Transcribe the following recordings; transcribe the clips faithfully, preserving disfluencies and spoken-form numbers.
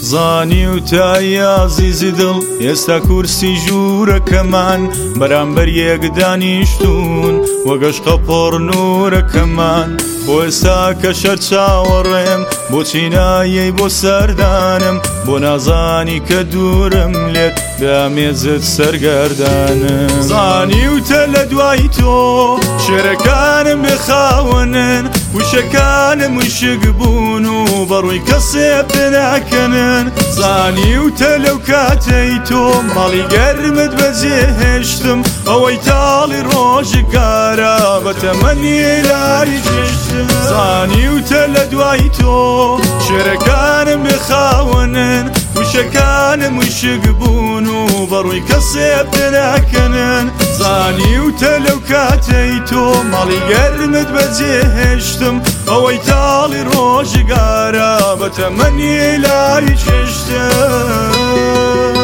زانی و تایی عزیزی دڵ ئێستا کورسی ژوورەکەمان بەرامبەر یەک دانیشتوون وەگەشقە پۆڕ نورەکەمان بۆ ئێستا کە شەر چاوەڕێم بۆچی نایەی بۆ سەردانم بۆ نازانی کە دوورم لێت دامێزت سەرگەردانم زانی وتە لە دوای تۆ شێرەکانم بخاونن وشەکانم وشک بوون و بەڕووی کەسێ پێناکەنن زانی وتە لەو کاتەی تۆ ماڵی گەرمت بەجێهێشتم ئەوەی تاڵی ڕۆژگارە بە تەمەنی لای گەشتم زانی وتە لە دوای تۆ شێرەکانم بخاونن وشەکانم وشک بوون و بەڕووی کەسێ پێناکەنن زانی وتە لەو کاتەی تۆ ماڵی گەرمت بەجێهێشتم ئەوەی تاڵی ڕۆژگارە بە تەمەنی لای گەشتم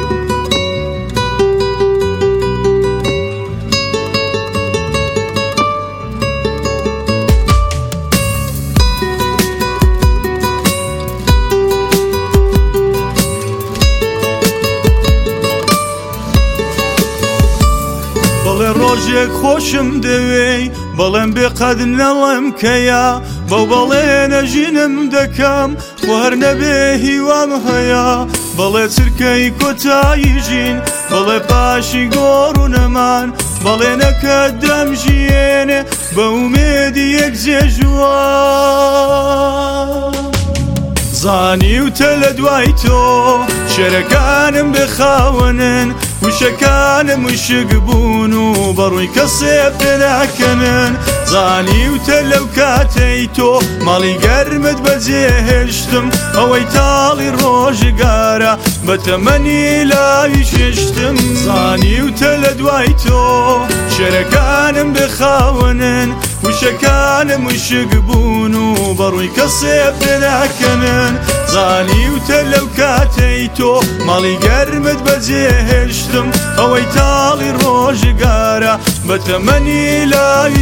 بەڵێ ڕۆژێک خۆشم دەوێی بەڵێم بێقەد نەڵێم کەیە بەو بەڵێنە ژینم دەکەم و هەر نەبێ هیوام هەیە بەڵێ چرکەی کۆتایی ژین بەڵێ پاشی گۆڕ و نەمان بەڵێنەکەت دەمژیێنێ بە ئومێدی یەک جێژوان زانی وتە لە دوای تۆ شێرەکانم بخاونن وشەکانم وشک بوون و بەڕووی کەسێ پێناکەنن زانی وتە لەو کاتەی تۆ ماڵی گەرمت بەجێهێشتم ئەوەی تاڵی ڕۆژگارە بە تەمەنی لای شێشتم زانی وتە لە دوای تۆ شێرەکانم بخاونن وشەکانم وشک بوون و بەڕووی کەسێ پێناکەنن زانی وتە لەو کاتەی تۆ ماڵی گەرمت بەجێهێشتم ئەوەی تاڵی ڕۆژگارە بە تەمەنی لای